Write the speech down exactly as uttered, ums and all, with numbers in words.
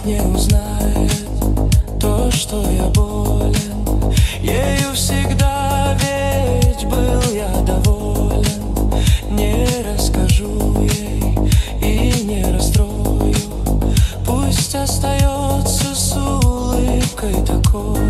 не узнает то, что я болен. Ею всегда ведь был я доволен. Не расскажу ей и не расстрою. Пусть остается с улыбкой такой.